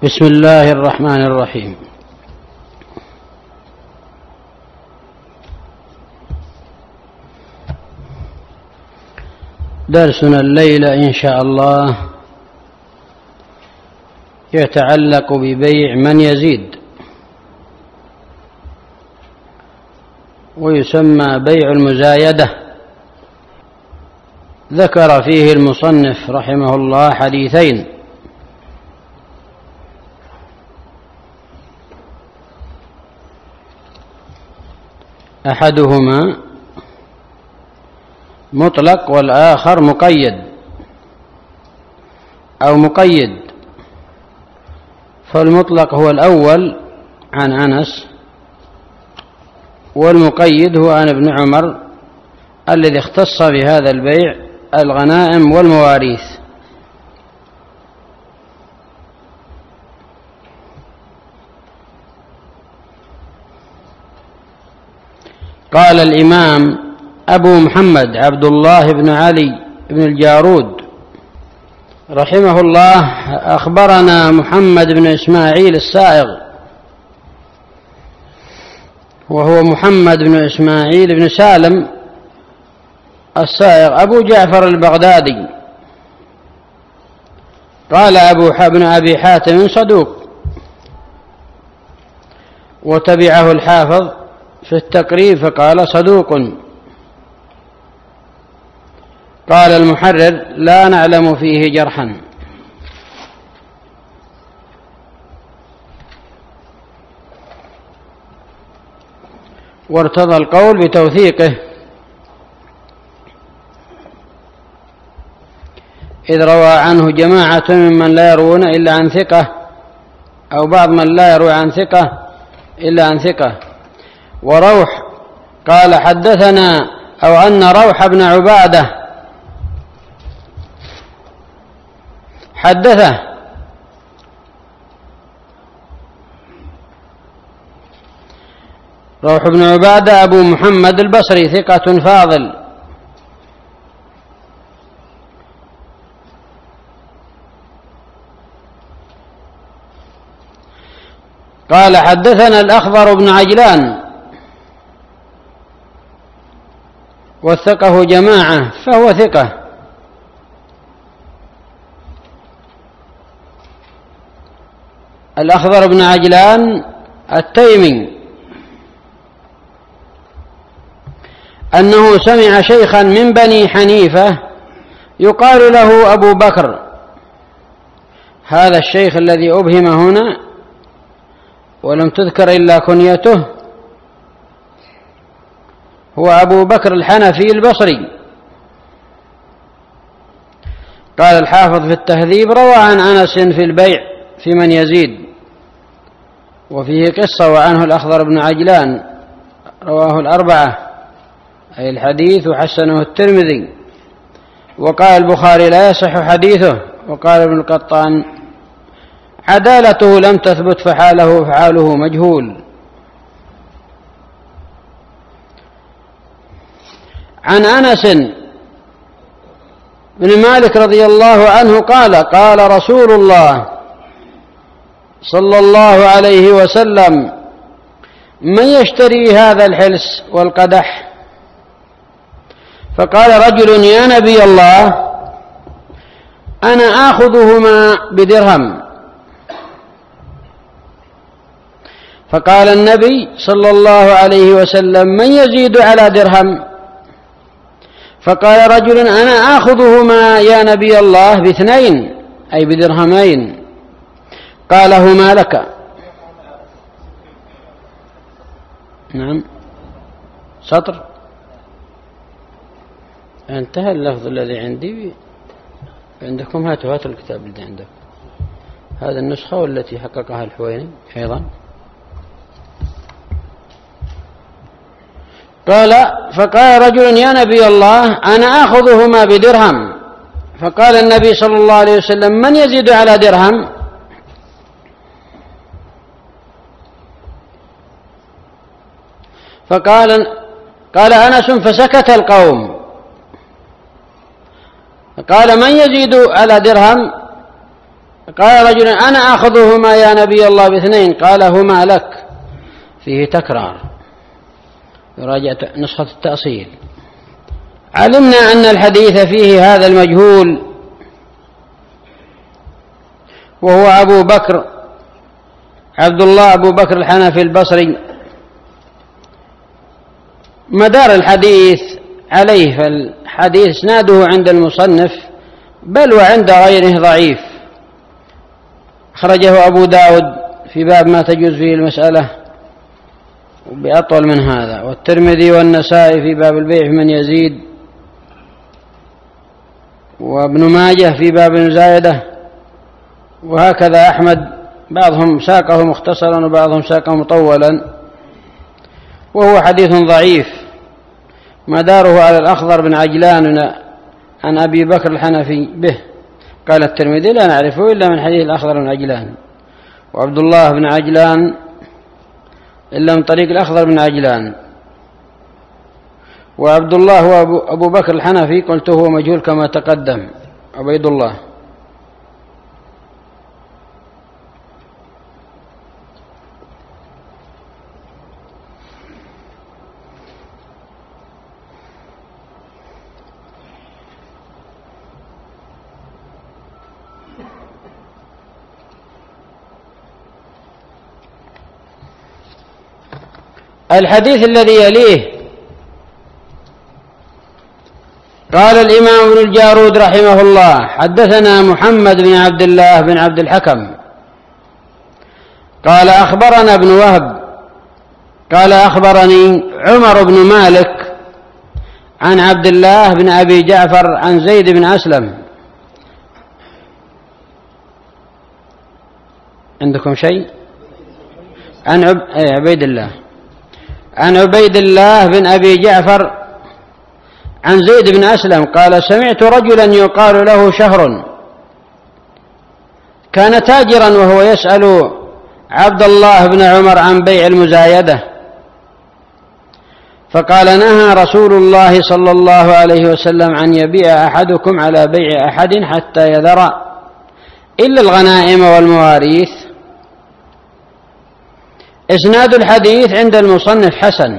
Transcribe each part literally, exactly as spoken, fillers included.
بسم الله الرحمن الرحيم. درسنا الليلة إن شاء الله يتعلق ببيع من يزيد، ويسمى بيع المزايدة. ذكر فيه المصنف رحمه الله حديثين: أحدهما مطلق والآخر مقيد أو مقيد. فالمطلق هو الأول عن أنس، والمقيد هو عن ابن عمر الذي اختص بهذا البيع الغنائم والمواريث. قال الإمام أبو محمد عبد الله بن علي بن الجارود رحمه الله: أخبرنا محمد بن إسماعيل السائغ، وهو محمد بن إسماعيل بن سالم السائغ أبو جعفر البغدادي. قال أبو بن أبي حاتم صدوق، وتبعه الحافظ في التقريب فقال صدوق. قال المحرر: لا نعلم فيه جرحا. وارتضى القول بتوثيقه، إذ روى عنه جماعة ممن لا يروون إلا عن ثقة، أو بعض من لا يروي عن ثقة إلا عن ثقة. وروح قال حدثنا أو أن روح بن عبادة حدثه. روح بن عبادة أبو محمد البصري ثقة فاضل، قال حدثنا الأخضر بن عجلان وثقه جماعة فهو ثقة. الأخضر بن عجلان التيمي، أنه سمع شيخا من بني حنيفة يقال له أبو بكر. هذا الشيخ الذي أبهم هنا ولم تذكر إلا كنيته هو أبو بكر الحنفي البصري. قال الحافظ في التهذيب: روى عن أنس في البيع في من يزيد، وفيه قصة وعنه الأخضر بن عجلان، رواه الأربعة أي الحديث، وحسنه الترمذي. وقال البخاري: لا يصح حديثه. وقال ابن القطان: عدالته لم تثبت فحاله فحاله مجهول. عن أنس بن مالك رضي الله عنه قال: قال رسول الله صلى الله عليه وسلم: من يشتري هذا الحلس والقدح؟ فقال رجل: يا نبي الله، أنا آخذهما بدرهم. فقال النبي صلى الله عليه وسلم: من يزيد على درهم؟ فقال رجل: أنا آخذهما يا نبي الله باثنين أي بدرهمين. قال: هما لك. نعم، سطر انتهى اللفظ الذي عندي. عندكم هاتوا هاتوا الكتاب الذي عندكم، هذا النسخة والتي حققها الحويني أيضا. قال: فقال رجل: يا نبي الله، أنا آخذهما بدرهم. فقال النبي صلى الله عليه وسلم: من يزيد على درهم؟ فقال قال أنس: فسكت القوم. فقال: من يزيد على درهم؟ قال رجل أنا أخذهما يا نبي الله باثنين، قال هما لك. فيه تكرار، يراجع نسخة التأصيل. علمنا أن الحديث فيه هذا المجهول وهو أبو بكر عبد الله أبو بكر الحنفي البصري. مدار الحديث عليه، فالحديث اسناده عند المصنف بل وعند غيره ضعيف. أخرجه أبو داود في باب ما تجوز فيه المسألة بأطول من هذا، والترمذي والنسائي في باب البيع في من يزيد، وابن ماجه في باب المزايدة، وهكذا أحمد، بعضهم ساقه مختصرا وبعضهم ساقه مطولا، وهو حديث ضعيف مداره على الأخضر بن عجلان عن أبي بكر الحنفي به. قال الترمذي لا نعرفه إلا من حديث الأخضر بن عجلان، وعبد الله بن عجلان إلا من طريق الأخضر بن عجلان، وعبد الله هو أبو بكر الحنفي قلت هو مجهول كما تقدم، عبيد الله. الحديث الذي يليه قال الإمام ابن الجارود رحمه الله حدثنا محمد بن عبد الله بن عبد الحكم قال أخبرنا ابن وهب قال أخبرني عمر بن مالك عن عبد الله بن أبي جعفر عن زيد بن أسلم. عندكم شيء؟ عن عب... عبيد الله عن عبيد الله بن أبي جعفر عن زيد بن أسلم قال سمعت رجلا يقال له شهر كان تاجرا وهو يسأل عبد الله بن عمر عن بيع المزايدة، فقال نهى رسول الله صلى الله عليه وسلم أن يبيع أحدكم على بيع أحد حتى يذر إلا الغنائم والمواريث. إسناد الحديث عند المصنف حسن،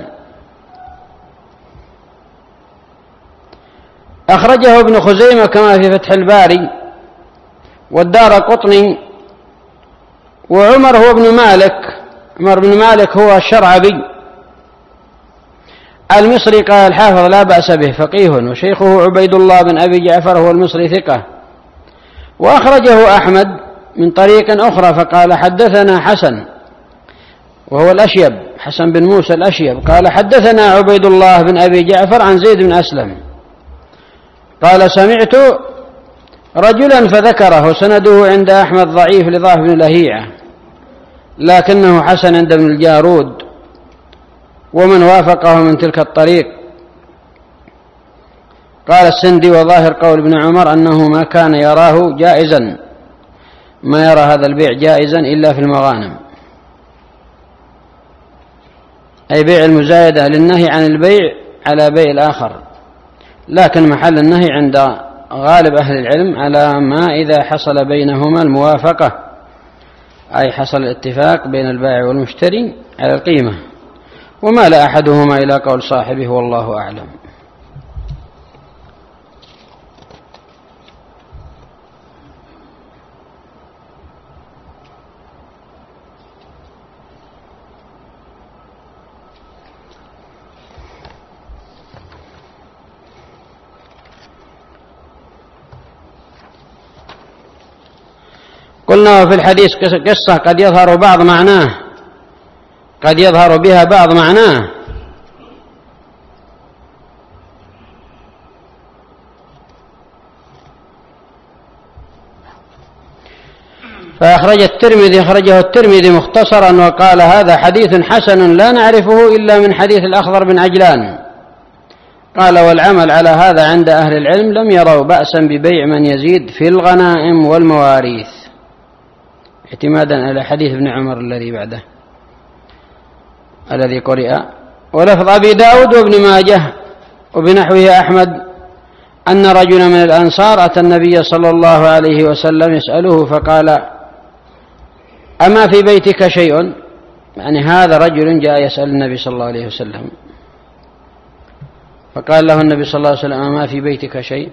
أخرجه ابن خزيمة كما في فتح الباري والدارقطني. وعمر هو ابن مالك، عمر بن مالك هو الشرعبي المصري، قال الحافظ لا بأس به، فقيه، وشيخه عبيد الله بن أبي جعفر هو المصري ثقة. وأخرجه أحمد من طريق أخرى فقال حدثنا حسن وهو الأشيب، حسن بن موسى الأشيب، قال حدثنا عبيد الله بن أبي جعفر عن زيد بن أسلم قال سمعت رجلا فذكره، سنده عند أحمد ضعيف لضعف بن لهيعة، لكنه حسن عند ابن الجارود ومن وافقه من تلك الطريق. قال السندي وظاهر قول ابن عمر أنه ما كان يراه جائزا، ما يرى هذا البيع جائزا إلا في المغانم، أي بيع المزايدة للنهي عن البيع على بيع الآخر، لكن محل النهي عند غالب أهل العلم على ما إذا حصل بينهما الموافقة، أي حصل الاتفاق بين البائع والمشتري على القيمة، وما لا أحدهما إلى قول صاحبه والله أعلم. قلنا وفي الحديث قصة قد يظهر بعض معناه قد يظهر بها بعض معناه فأخرج الترمذي أخرجه الترمذي مختصرا وقال هذا حديث حسن لا نعرفه إلا من حديث الأخضر بن عجلان. قال والعمل على هذا عند أهل العلم لم يروا بأسا ببيع من يزيد في الغنائم والمواريث، اعتمادا على حديث ابن عمر الذي بعده الذي قرئ. ولفظ أبي داود وابن ماجه وبنحوه أحمد أن رجلا من الأنصار أتى النبي صلى الله عليه وسلم يسأله فقال: أما في بيتك شيء؟ يعني هذا رجل جاء يسأل النبي صلى الله عليه وسلم، فقال له النبي صلى الله عليه وسلم: أما في بيتك شيء؟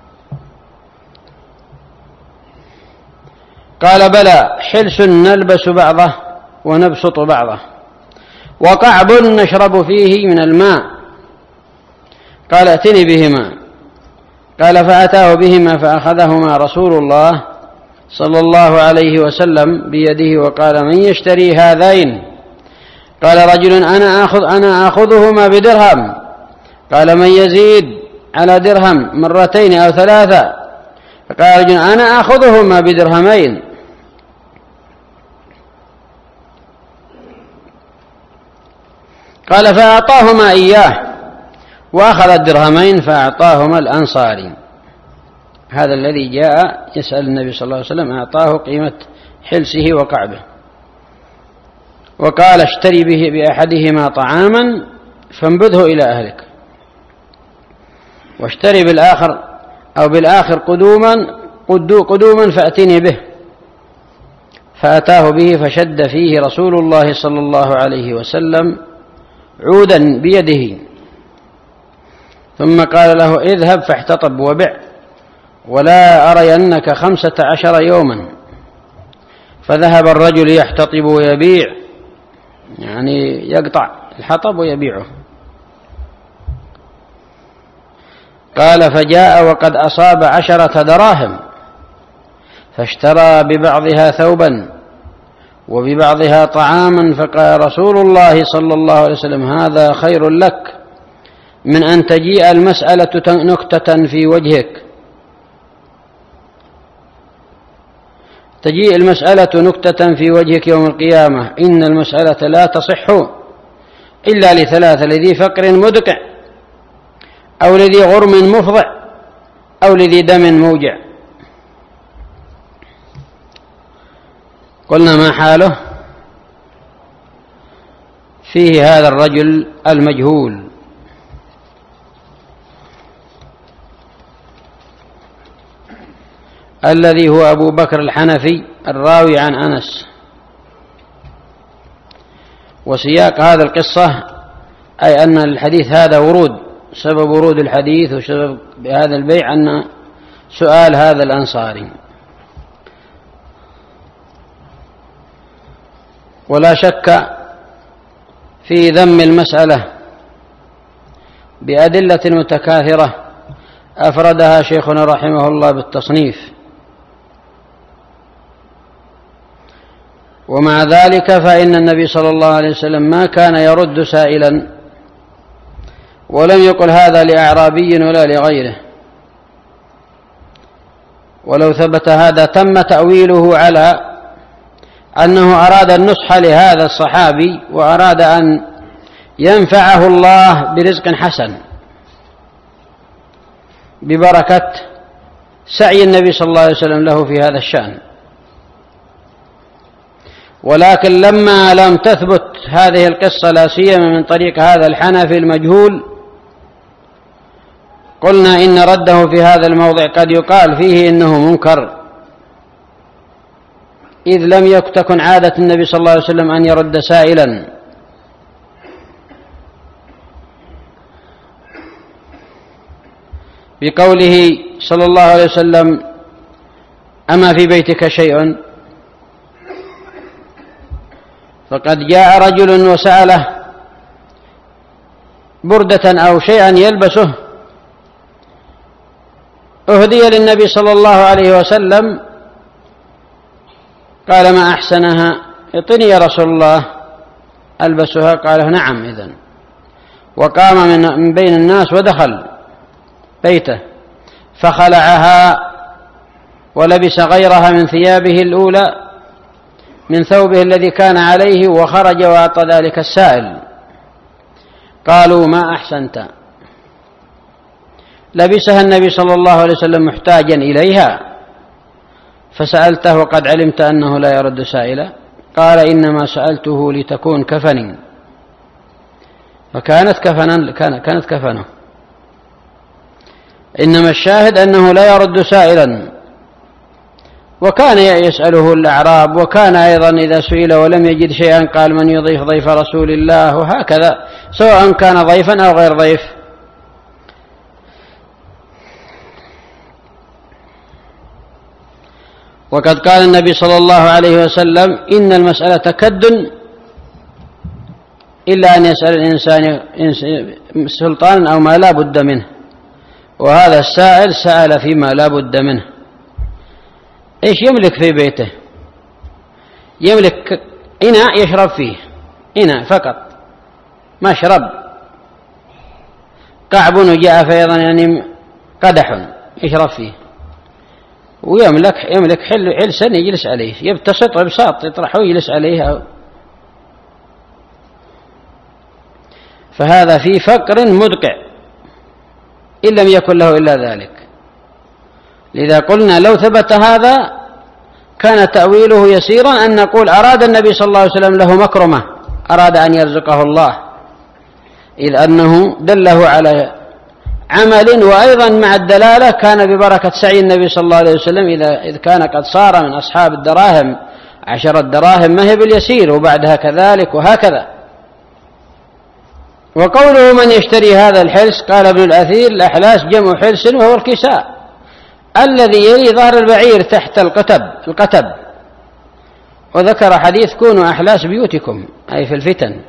قال: بلى، حلس نلبس بعضه ونبسط بعضه، وقعب نشرب فيه من الماء. قال: ائتني بهما. قال: فأتاه بهما فأخذهما رسول الله صلى الله عليه وسلم بيده وقال: من يشتري هذين؟ قال رجل: أنا آخذ أنا آخذهما بدرهم. قال: من يزيد على درهم مرتين أو ثلاثة؟ فقال رجل: أنا آخذهما بدرهمين. قال: فأعطاهما إياه وأخذ الدرهمين فأعطاهما الأنصاري. هذا الذي جاء يسأل النبي صلى الله عليه وسلم أعطاه قيمة حلسه وقعبه، وقال: اشتري به بأحدهما طعاما فانبذه إلى أهلك، واشتري بالآخر أو بالآخر قدوما قدوما فأتني به. فأتاه به فشد فيه رسول الله صلى الله عليه وسلم عودا بيده، ثم قال له: اذهب فاحتطب وبع، ولا أرينك خمسة عشر يوما. فذهب الرجل يحتطب ويبيع، يعني يقطع الحطب ويبيعه. قال: فجاء وقد أصاب عشرة دراهم، فاشترى ببعضها ثوبا وببعضها طعاما. فقال رسول الله صلى الله عليه وسلم: هذا خير لك من أن تجيء المسألة نكتة في وجهك تجيء المسألة نكتة في وجهك يوم القيامة. إن المسألة لا تصح إلا لثلاثة: لذي فقر مدقع، أو لذي غرم مفضع، أو لذي دم موجع. قلنا: ما حاله؟ فيه هذا الرجل المجهول الذي هو أبو بكر الحنفي الراوي عن أنس. وسياق هذا القصة أي أن الحديث هذا ورود، سبب ورود الحديث وسبب هذا البيع أن سؤال هذا الأنصاري. ولا شك في ذم المسألة بأدلة متكاثرة أفردها شيخنا رحمه الله بالتصنيف، ومع ذلك فإن النبي صلى الله عليه وسلم ما كان يرد سائلا، ولم يقل هذا لأعرابي ولا لغيره. ولو ثبت هذا تم تأويله على أنه أراد النصح لهذا الصحابي وأراد أن ينفعه الله برزق حسن ببركة سعي النبي صلى الله عليه وسلم له في هذا الشأن. ولكن لما لم تثبت هذه القصة لا سيما من طريق هذا الحنفي المجهول، قلنا إن رده في هذا الموضع قد يقال فيه إنه منكر، إذ لم تكن عادة النبي صلى الله عليه وسلم أن يرد سائلا. بقوله صلى الله عليه وسلم: أما في بيتك شيء؟ فقد جاء رجل وسأله بردة أو شيئا يلبسه، أهدي للنبي صلى الله عليه وسلم، قال: ما أحسنها، اعطني يا رسول الله ألبسها. قال: نعم إذن. وقام من بين الناس ودخل بيته فخلعها ولبس غيرها من ثيابه الأولى من ثوبه الذي كان عليه، وخرج وأعطى ذلك السائل. قالوا: ما أحسنت. لبسها النبي صلى الله عليه وسلم محتاجا إليها فسألته وقد علمت أنه لا يرد سائلا؟ قال: إنما سألته لتكون كفني. فكانت كفنا كانت كفنه. إنما الشاهد أنه لا يرد سائلا. وكان يسأله الأعراب، وكان أيضا إذا سئل ولم يجد شيئا قال من يضيف ضيف رسول الله، وهكذا سواء كان ضيفا أو غير ضيف. وقد قال النبي صلى الله عليه وسلم إن المسألة كد إلا أن يسأل الإنسان سلطانا أو ما لا بد منه، وهذا السائل سأل فيما لا بد منه. إيش يملك في بيته؟ يملك إناء يشرب فيه، إناء فقط، مشرب، كعب وجاء أيضا يعني قدح يشرب فيه، ويملك يملك حل حلسا يجلس عليه، يبتسط بساط يطرحه ويجلس عليه. فهذا في فقر مدقع إن لم يكن له إلا ذلك. لذا قلنا لو ثبت هذا كان تأويله يسيرا أن نقول أراد النبي صلى الله عليه وسلم له مكرمة، أراد أن يرزقه الله، إذ أنه دله على عمل. وأيضا مع الدلالة كان ببركة سعي النبي صلى الله عليه وسلم إذا إذ كان قد صار من أصحاب الدراهم عشرة دراهم ما هي باليسير، وبعدها كذلك وهكذا. وقوله من يشتري هذا الحلس، قال ابن الأثير الأحلاس جمع حلس وهو الكساء الذي يلي ظهر البعير تحت القتب القتب. وذكر حديث كونوا أحلاس بيوتكم أي في الفتن.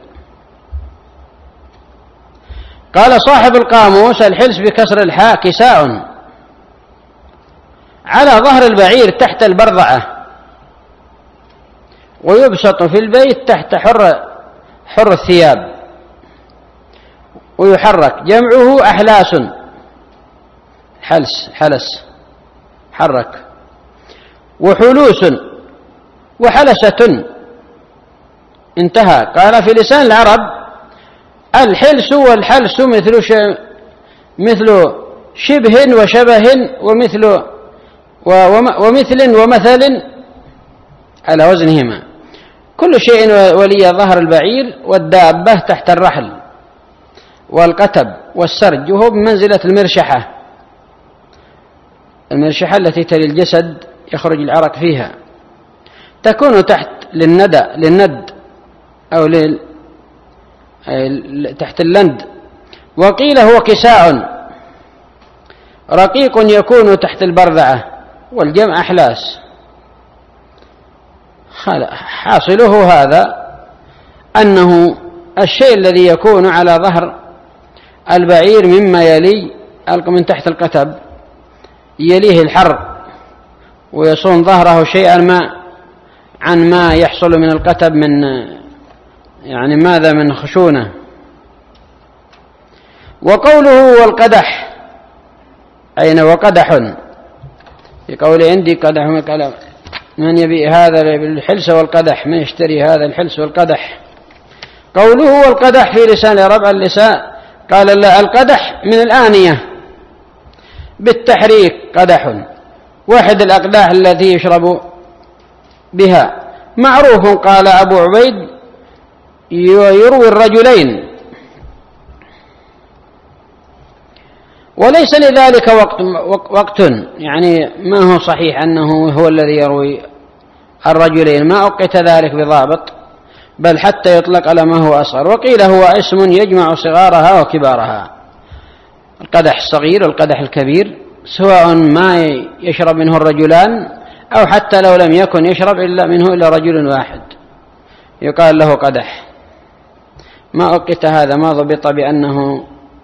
قال صاحب القاموس الحلس بكسر الحاء كساء على ظهر البعير تحت البرضعة، ويبسط في البيت تحت حر حر الثياب، ويحرك، جمعه أحلاس، حلس حلس حرك، وحلوس وحلسة انتهى. قال في لسان العرب الحلس والحلس مثل ش... مثل شبه وشبه ومثل ومثل ومثل على وزنهما، كل شيء ولي ظهر البعير والدابة تحت الرحل والقتب والسرج، وهو بمنزلة المرشحة، المرشحة التي تلي الجسد يخرج العرق فيها، تكون تحت للندى للند أو لل... تحت اللند. وقيل هو كساء رقيق يكون تحت البرذعة، والجمع أحلاس. حاصله هذا أنه الشيء الذي يكون على ظهر البعير مما يلي من تحت القتب يليه الحر، ويصون ظهره شيئا ما عن ما يحصل من القتب من يعني ماذا من خشونة. وقوله والقدح أين وقدح، في قول عندي قدح من يبيع هذا الحلس والقدح، من يشتري هذا الحلس والقدح. قوله والقدح في لسان ربع اللسان، قال لا القدح من الآنية بالتحريك قدح، واحد الأقداح التي يشرب بها، معروف. قال أبو عبيد يروي الرجلين، وليس لذلك وقت, وقت يعني ما هو صحيح أنه هو الذي يروي الرجلين، ما أوقت ذلك بضابط، بل حتى يطلق على ما هو أصغر. وقيل هو اسم يجمع صغارها وكبارها، القدح الصغير والقدح الكبير، سواء ما يشرب منه الرجلان أو حتى لو لم يكن يشرب إلا منه إلا رجل واحد يقال له قدح. ما أوقت هذا، ما ضبط بأنه.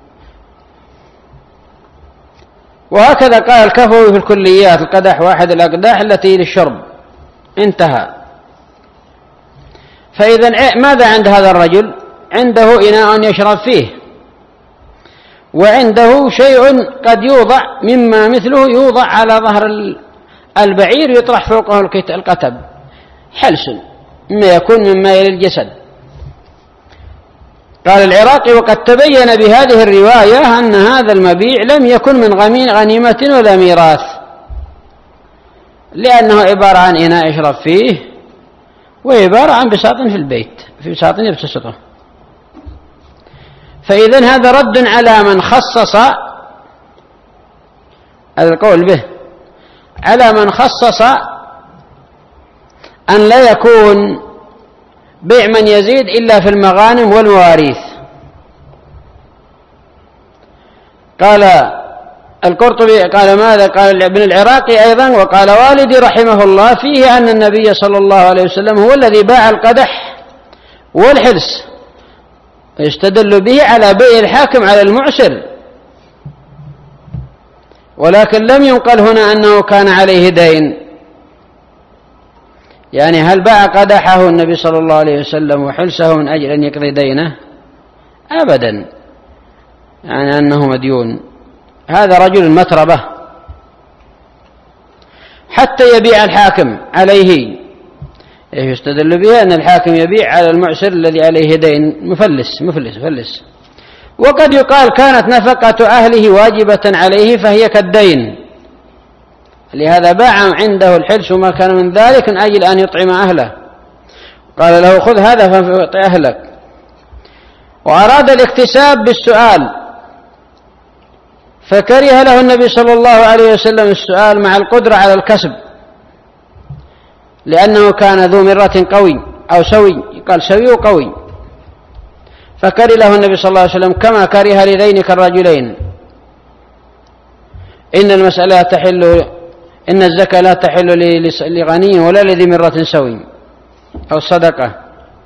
وهكذا قال الكفوي في الكليات القدح واحد الأقداح التي للشرب، انتهى. فإذا ماذا عند هذا الرجل؟ عنده إناء يشرب فيه، وعنده شيء قد يوضع مما مثله يوضع على ظهر البعير يطرح فوقه القتب، حلس مما يكون مما يلي الجسد. قال العراقي وقد تبين بهذه الرواية أن هذا المبيع لم يكن من غنيمة ولا ميراث، لأنه عبارة عن إناء يشرب فيه، وعبارة عن بساط في البيت، في بساط يبتسطه. فإذن هذا رد على من خصص هذا القول به على من خصص أن لا يكون بيع من يزيد إلا في المغانم والمواريث. قال القرطبي قال ماذا؟ قال ابن العراقي أيضا وقال والدي رحمه الله فيه أن النبي صلى الله عليه وسلم هو الذي باع القدح والحلس، يستدل به على بيع الحاكم على المعسر، ولكن لم ينقل هنا أنه كان عليه دين. يعني هل باع قدحه النبي صلى الله عليه وسلم وحلسه من أجل أن يقضي دينه؟ أبدا، يعني أنه مديون. هذا رجل متربة حتى يبيع الحاكم عليه، يستدل به أن الحاكم يبيع على المعسر الذي عليه دين، مفلس مفلس مفلس. وقد يقال كانت نفقة أهله واجبة عليه فهي كالدين، لهذا باع عنده الحلس وما كان من ذلك من أجل أن يطعم أهله، قال له خذ هذا فاعط أهلك. وأراد الاكتساب بالسؤال فكره له النبي صلى الله عليه وسلم السؤال مع القدرة على الكسب، لأنه كان ذو مرة قوي أو سوي، قال سوي وقوي، فكره له النبي صلى الله عليه وسلم كما كره لذينك الرجلين. إن المسألة تحل، إن الزكاة لا تحل لغني ولا لذي مرة سوي، أو الصدقة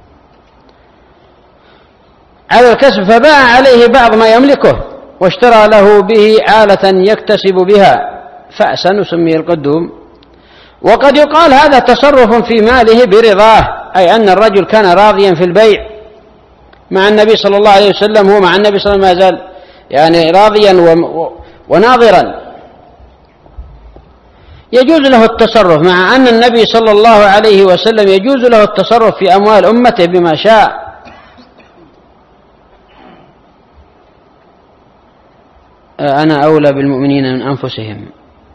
على الكسب. فباع عليه بعض ما يملكه واشترى له به آلة يكتسب بها فأسا وسمي القدوم. وقد يقال هذا تصرف في ماله برضاه، أي أن الرجل كان راضيا في البيع مع النبي صلى الله عليه وسلم، هو مع النبي صلى الله عليه وسلم ما زال يعني راضيا وناظرا، يجوز له التصرف، مع أن النبي صلى الله عليه وسلم يجوز له التصرف في أموال أمته بما شاء. أنا أولى بالمؤمنين من أنفسهم،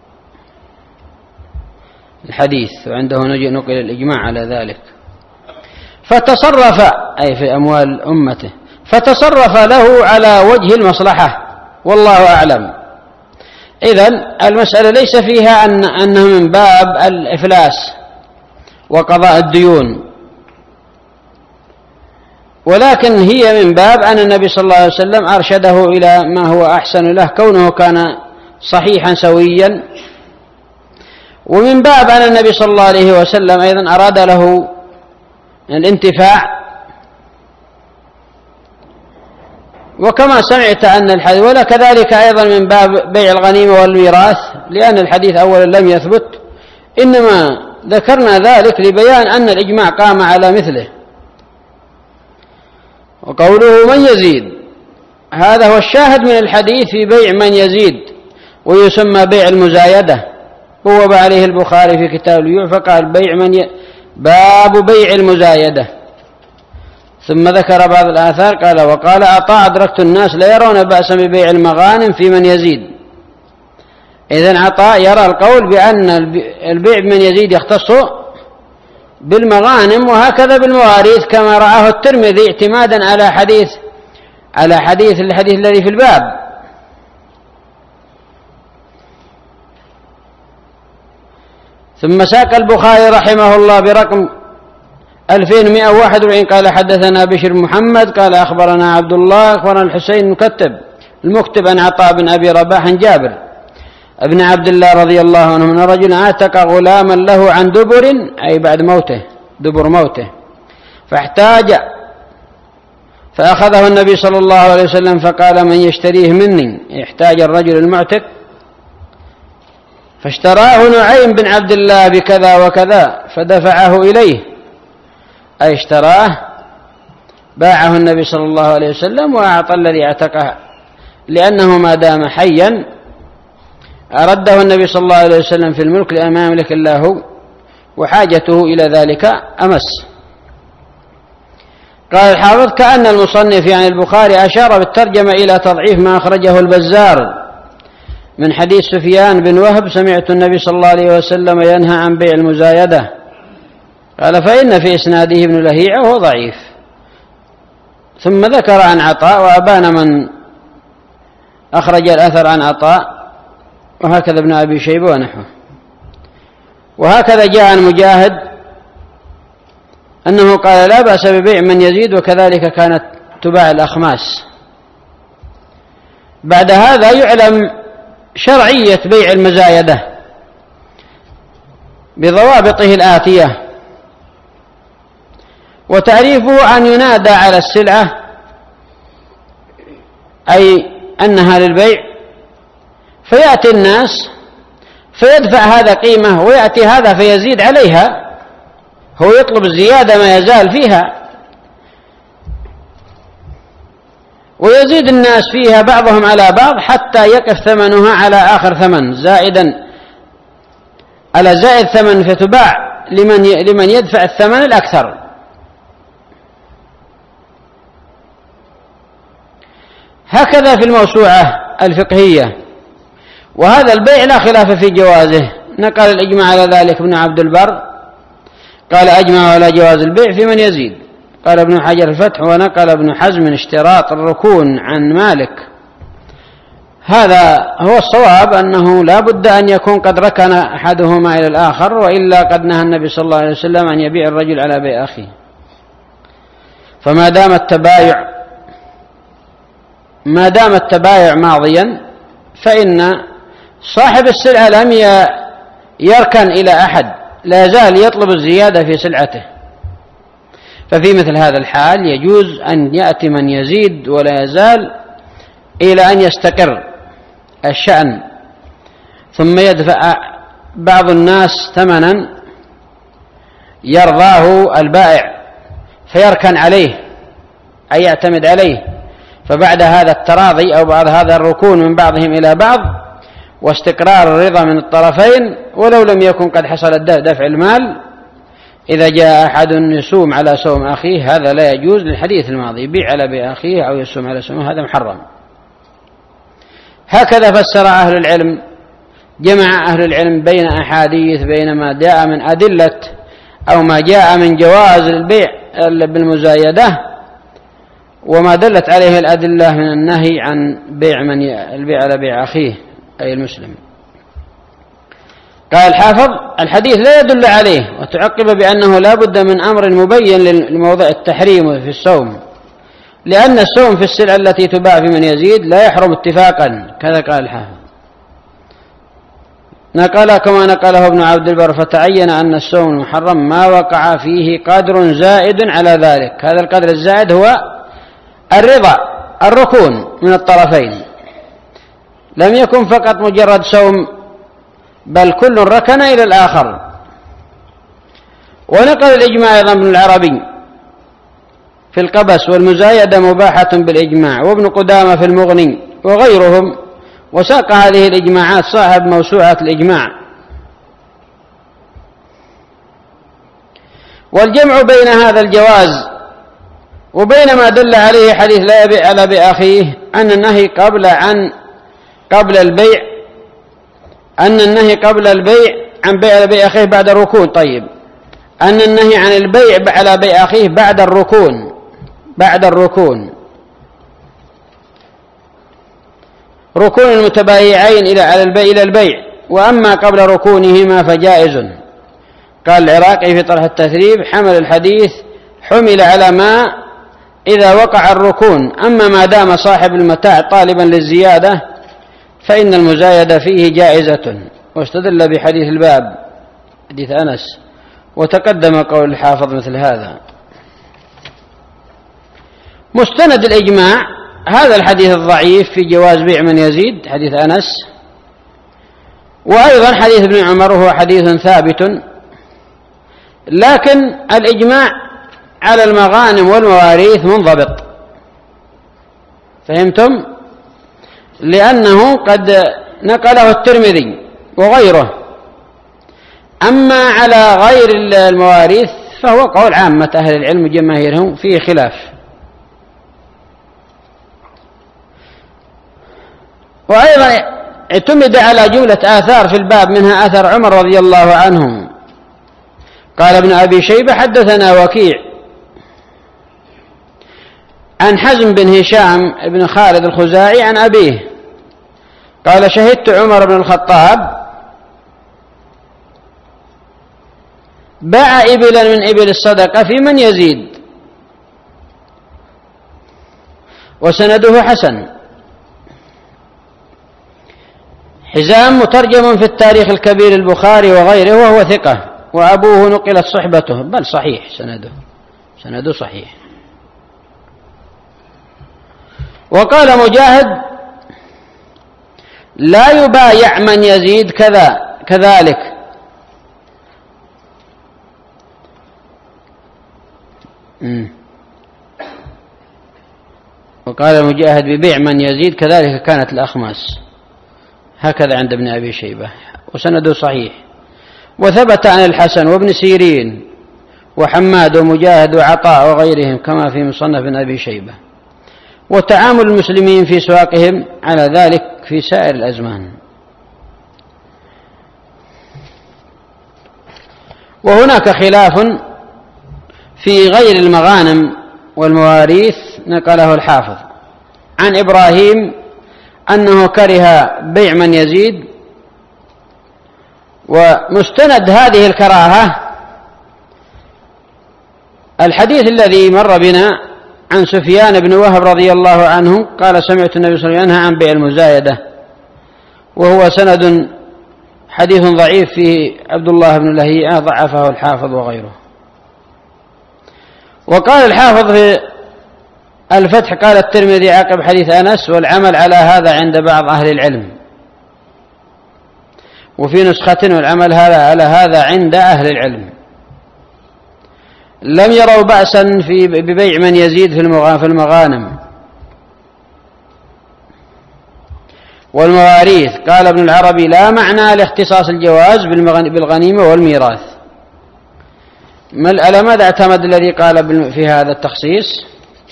الحديث، وعنده نقل الإجماع على ذلك. فتصرف أي في أموال أمته، فتصرف له على وجه المصلحة، والله أعلم. إذن المسألة ليس فيها أن أنه من باب الإفلاس وقضاء الديون، ولكن هي من باب أن النبي صلى الله عليه وسلم أرشده إلى ما هو أحسن له، كونه كان صحيحا سويا. ومن باب أن النبي صلى الله عليه وسلم أيضا أراد له الانتفاع. وكما سمعت أن الحديث، ولا كذلك أيضا من باب بيع الغنيمة والميراث، لأن الحديث أولا لم يثبت، إنما ذكرنا ذلك لبيان أن الإجماع قام على مثله. وقوله من يزيد هذا هو الشاهد من الحديث في بيع من يزيد، ويسمى بيع المزايدة، بوب عليه البخاري في كتاب البيوع فقال بيع من ي... باب بيع المزايدة. ثم ذكر بعض الآثار قال وقال عطاء أدركت الناس لا يرون بأسا ببيع المغانم في من يزيد. إذن عطاء يرى القول بأن البيع من يزيد يختص بالمغانم، وهكذا بالمواريث كما رآه الترمذي اعتمادا على حديث على حديث الحديث الذي في الباب. ثم ساق البخاري رحمه الله برقم ألفين ومئة وواحد وأربعين قال حدثنا بشر محمد قال أخبرنا عبد الله أخبرنا الحسين المكتب المكتب عن عطاء بن أبي رباح عن جابر ابن عبد الله رضي الله عنه أن رجل اعتق غلاما له عن دبر، أي بعد موته، دبر موته، فاحتاج فأخذه النبي صلى الله عليه وسلم فقال من يشتريه مني؟ احتاج الرجل المعتق، فاشتراه نعيم بن عبد الله بكذا وكذا فدفعه إليه، أي اشتراه، باعه النبي صلى الله عليه وسلم وأعطى الذي اعتقه، لأنه ما دام حيا أرده النبي صلى الله عليه وسلم في الملك لأن ما يملك الله هو، وحاجته إلى ذلك أمس. قال الحافظ كأن المصنف يعني البخاري أشار بالترجمة إلى تضعيف ما أخرجه البزار من حديث سفيان بن وهب سمعت النبي صلى الله عليه وسلم ينهى عن بيع المزايدة، قال فإن في إسناده ابن لهيعة وهو ضعيف. ثم ذكر عن عطاء وأبان من أخرج الأثر عن عطاء وهكذا ابن أبي شيبة ونحوه. وهكذا جاء عن مجاهد أنه قال لا بأس ببيع من يزيد، وكذلك كانت تباع الأخماس. بعد هذا يعلم شرعية بيع المزايدة بضوابطه الآتية. وتعريفه أن ينادى على السلعة أي أنها للبيع، فيأتي الناس فيدفع هذا قيمة ويأتي هذا فيزيد عليها، هو يطلب الزيادة ما يزال فيها، ويزيد الناس فيها بعضهم على بعض حتى يقف ثمنها على آخر ثمن زائدا على زائد ثمن، فتباع لمن لمن يدفع الثمن الأكثر. هكذا في الموسوعة الفقهية. وهذا البيع لا خلاف في جوازه، نقل الإجماع على ذلك ابن عبد البر، قال أجمع على جواز البيع في من يزيد. قال ابن حجر الفتح، ونقل ابن حزم اشتراط الركون عن مالك. هذا هو الصواب، أنه لا بد أن يكون قد ركن أحدهما إلى الآخر، وإلا قد نهى النبي صلى الله عليه وسلم أن يبيع الرجل على بيع أخيه. فما دام التبايع ما دام التبايع ماضيا، فإن صاحب السلعة لم يركن إلى أحد، لا يزال يطلب الزيادة في سلعته. ففي مثل هذا الحال يجوز أن يأتي من يزيد ولا يزال إلى أن يستقر الشأن، ثم يدفع بعض الناس ثمنا يرضاه البائع فيركن عليه أي يعتمد عليه. فبعد هذا التراضي أو بعد هذا الركون من بعضهم إلى بعض واستقرار الرضا من الطرفين، ولو لم يكن قد حصل دفع المال، إذا جاء أحد يسوم على سوم أخيه هذا لا يجوز للحديث الماضي، يبيع على بيع أخيه أو يسوم على سوم، هذا محرم. هكذا فسر أهل العلم، جمع أهل العلم بين أحاديث، بين ما جاء من أدلة أو ما جاء من جواز البيع بالمزايدة وما دلت عليه الأدلة من النهي عن بيع من البيع على بيع أخيه أي المسلم. قال الحافظ: الحديث لا يدل عليه، وتعقب بأنه لا بد من أمر مبين لموضع التحريم في الصوم، لأن الصوم في السلع التي تباع في من يزيد لا يحرم اتفاقا، كذا قال الحافظ. نقل كما نقله ابن عبد البر: فتعين أن الصوم المحرم ما وقع فيه قدر زائد على ذلك. هذا القدر الزائد هو الرضا، الركون من الطرفين، لم يكن فقط مجرد صوم، بل كل ركن إلى الآخر. ونقل الإجماع أيضا ابن العربي في القبس: والمزايدة مباحة بالإجماع، وابن قدامة في المغني وغيرهم، وساق هذه الإجماعات صاحب موسوعة الإجماع. والجمع بين هذا الجواز وبين ما دل عليه حديث لا يبيع على بيع أخيه أن النهي قبل عن قبل البيع أن النهي قبل البيع عن بيع على بيع أخيه بعد الركون. طيب، أن النهي عن البيع على بيع أخيه بعد الركون بعد الركون ركون المتبايعين إلى على البيع إلى البيع، وأما قبل ركونهما فجائز. قال العراقي في طرح التثريب: حمل الحديث حمل على ما إذا وقع الركون، أما ما دام صاحب المتاع طالبا للزيادة فإن المزايدة فيه جائزة. واستدل بحديث الباب حديث أنس، وتقدم قول الحافظ مثل هذا. مستند الإجماع هذا الحديث الضعيف في جواز بيع من يزيد، حديث أنس، وأيضا حديث ابن عمر وهو حديث ثابت، لكن الإجماع على المغانم والمواريث منضبط، فهمتم؟ لأنه قد نقله الترمذي وغيره. أما على غير المواريث فهو قول عامة أهل العلم جماهيرهم فيه خلاف. وأيضا اعتمد على جملة آثار في الباب، منها آثار عمر رضي الله عنه. قال ابن أبي شيبة: حدثنا وكيع عن حزم بن هشام بن خالد الخزاعي عن أبيه قال شهدت عمر بن الخطاب باع إبلا من إبل الصدقة في من يزيد، وسنده حسن. حزام مترجم في التاريخ الكبير البخاري وغيره وهو ثقة، وأبوه نقلت صحبته، بل صحيح سنده سنده صحيح. وقال مجاهد لا يبايع من يزيد كذا كذلك، وقال مجاهد ببيع من يزيد كذلك كانت الأخماس، هكذا عند ابن أبي شيبة، وسنده صحيح. وثبت عن الحسن وابن سيرين وحماد ومجاهد وعطاء وغيرهم كما في مصنف ابن أبي شيبة. وتعامل المسلمين في سواقهم على ذلك في سائر الأزمان. وهناك خلاف في غير المغانم والمواريث نقله الحافظ عن إبراهيم أنه كره بيع من يزيد، ومستند هذه الكراهة الحديث الذي مر بنا عن سفيان بن وهب رضي الله عنه قال سمعت النبي صلى الله عليه وسلم ينهى عن بيع المزايدة، وهو سند حديث ضعيف فيه عبد الله بن لهيعة ضعفه الحافظ وغيره. وقال الحافظ في الفتح قال الترمذي عقب حديث أنس والعمل على هذا عند بعض أهل العلم، وفي نسخة والعمل على هذا عند أهل العلم، لم يروا بأسا في ببيع من يزيد في المغانم والمواريث. قال ابن العربي لا معنى لاختصاص الجواز بالغنيمة والميراث. على ماذا اعتمد الذي قال في هذا التخصيص؟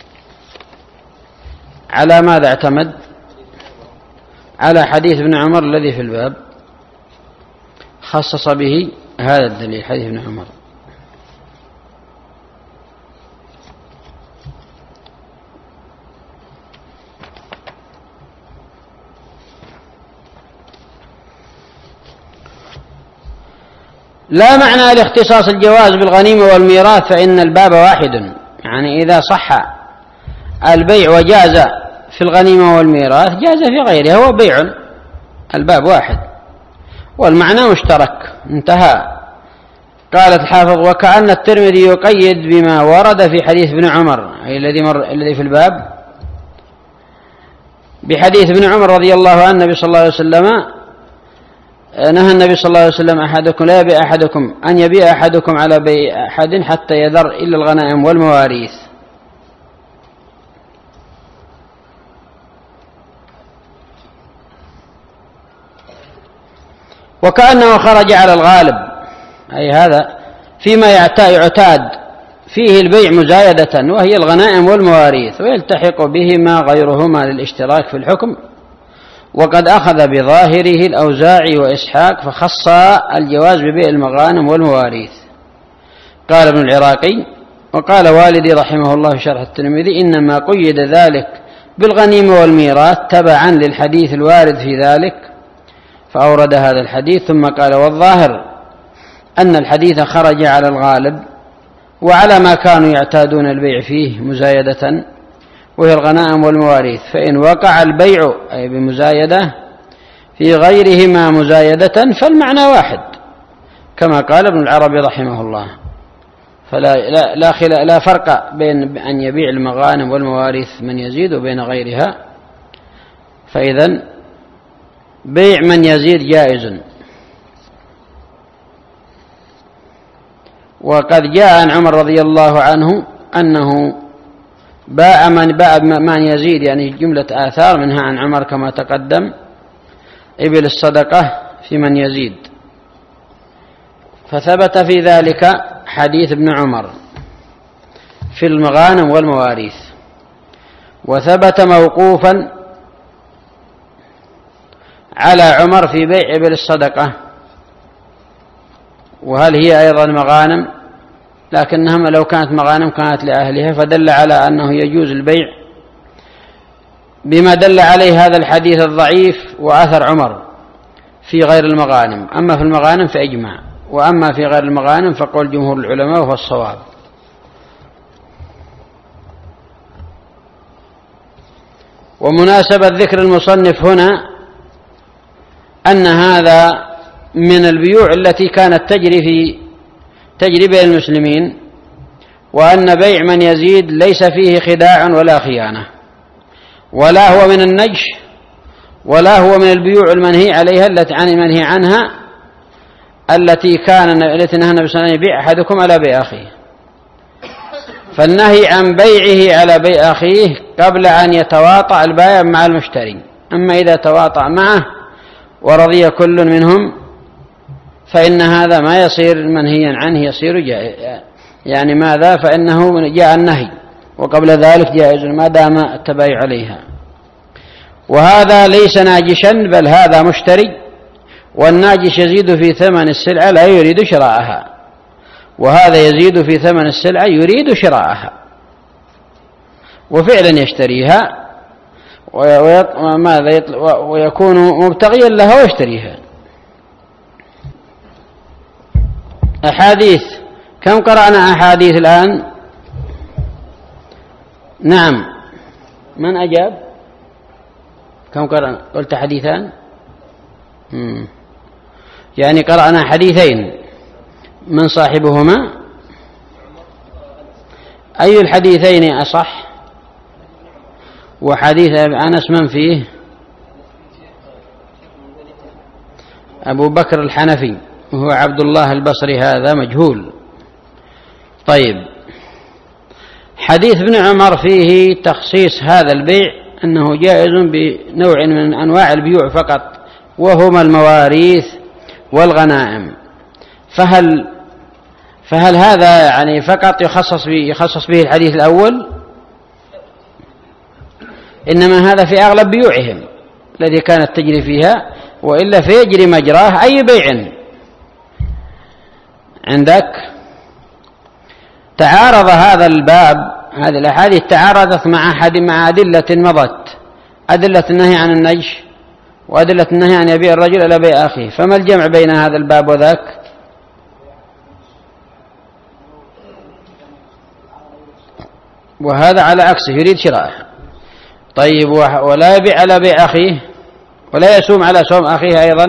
على ماذا اعتمد؟ على حديث ابن عمر الذي في الباب خصص به هذا الدليل، حديث ابن عمر. لا معنى لاختصاص الجواز بالغنيمة والميراث، فإن الباب واحد، يعني إذا صح البيع وجاز في الغنيمة والميراث جاز في غيرها، هو بيع، الباب واحد والمعنى مشترك، انتهى. قالت الحافظ وكأن الترمذي يقيد بما ورد في حديث ابن عمر، أي الذي مر الذي في الباب، بحديث ابن عمر رضي الله عنه النبي صلى الله عليه وسلم نهى النبي صلى الله عليه وسلم أحدكم لا يبيع أحدكم أن يبيع أحدكم على بيع أحد حتى يذر إلا الغنائم والمواريث. وكأنه خرج على الغالب، أي هذا فيما يعتاد فيه البيع مزايدة وهي الغنائم والمواريث، ويلتحق بهما غيرهما للاشتراك في الحكم. وقد أخذ بظاهره الأوزاعي وإسحاق فخص الجواز ببيع المغانم والمواريث. قال ابن العراقي وقال والدي رحمه الله في شرح الترمذي إنما قيد ذلك بالغنيمة والميراث تبعا للحديث الوارد في ذلك، فأورد هذا الحديث. ثم قال والظاهر أن الحديث خرج على الغالب وعلى ما كانوا يعتادون البيع فيه مزايدة وهي الغنائم والمواريث، فإن وقع البيع أي بمزايدة في غيرهما مزايدة فالمعنى واحد، كما قال ابن العربي رحمه الله. فلا لا, لا, خلا لا فرق بين أن يبيع المغانم والمواريث من يزيد وبين غيرها، فإذن بيع من يزيد جائز. وقد جاء عن عمر رضي الله عنه أنه باع من باع من يزيد، يعني جملة آثار منها عن عمر كما تقدم إبل الصدقة في من يزيد، فثبت في ذلك حديث ابن عمر في المغانم والمواريث، وثبت موقوفا على عمر في بيع إبل الصدقة، وهل هي أيضا مغانم؟ لكنها لو كانت مغانم كانت لأهلها، فدل على أنه يجوز البيع بما دل عليه هذا الحديث الضعيف وأثر عمر في غير المغانم. أما في المغانم فإجماع، وأما في غير المغانم فقول جمهور العلماء وهو الصواب. ومناسبة ذكر المصنف هنا أن هذا من البيوع التي كانت تجري في تجري بين المسلمين، وأن بيع من يزيد ليس فيه خداع ولا خيانة، ولا هو من النجش، ولا هو من البيوع المنهي عليها التي عن المنهي عنها التي كان التي نهى النبي صلى الله عليه وسلم يبيع أحدكم على بيع أخيه. فالنهي عن بيعه على بيع أخيه قبل أن يتواطأ البائع مع المشتري. أما إذا تواطأ معه ورضي كل منهم فإن هذا ما يصير منهيا عنه، يصير جائز. يعني ماذا؟ فإنه جاء النهي، وقبل ذلك جائز ما دام التبايع عليها. وهذا ليس ناجشا، بل هذا مشتري، والناجش يزيد في ثمن السلعة لا يريد شراءها، وهذا يزيد في ثمن السلعة يريد شراءها، وفعلا يشتريها وماذا ويكون مبتغيا لها ويشتريها. أحاديث، كم قرأنا أحاديث الآن؟ نعم، من أجاب؟ كم قرأنا؟ قلت حديثان؟ مم. يعني قرأنا حديثين، من صاحبهما؟ أي الحديثين أصح؟ وحديث أنس من فيه؟ أبو بكر الحنفي، وهو عبد الله البصري، هذا مجهول. طيب، حديث ابن عمر فيه تخصيص هذا البيع أنه جائز بنوع من أنواع البيوع فقط، وهما المواريث والغنائم. فهل فهل هذا يعني فقط يخصص به يخصص به الحديث الأول؟ إنما هذا في أغلب بيوعهم التي كانت تجري فيها، وإلا فيجري مجراه أي بيع. عندك تعارض هذا الباب، هذه الأحاديث تعارضت مع أحد مع أدلة مضت، أدلة النهي عن النجش وأدلة النهي عن يبيع الرجل على بيع أخيه. فما الجمع بين هذا الباب وذاك؟ وهذا على عكسه يريد شراءه. طيب، ولا يبيع على بيع أخيه ولا يسوم على سوم أخيه أيضا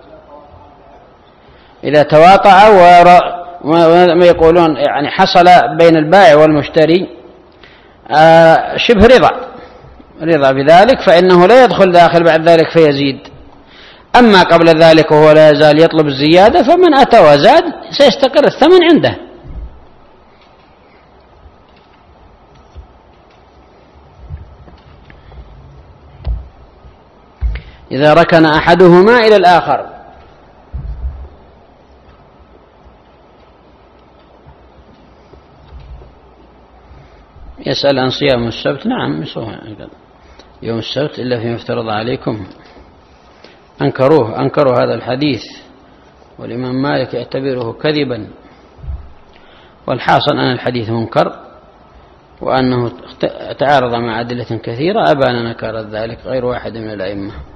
إذا تواطأ وما يقولون يعني حصل بين البائع والمشتري شبه رضا رضا بذلك، فإنه لا يدخل داخل بعد ذلك فيزيد. أما قبل ذلك وهو لا يزال يطلب الزيادة، فمن أتى وزاد سيستقر الثمن عنده. إذا ركن أحدهما إلى الآخر. يسأل عن صيام السبت. نعم، يوم السبت إلا فيما افترض عليكم. أنكروه أنكروا هذا الحديث، والإمام مالك يعتبره كذبا، والحاصل أن الحديث منكر، وأنه تعارض مع أدلة كثيرة أبان نكر ذلك غير واحد من الأئمة.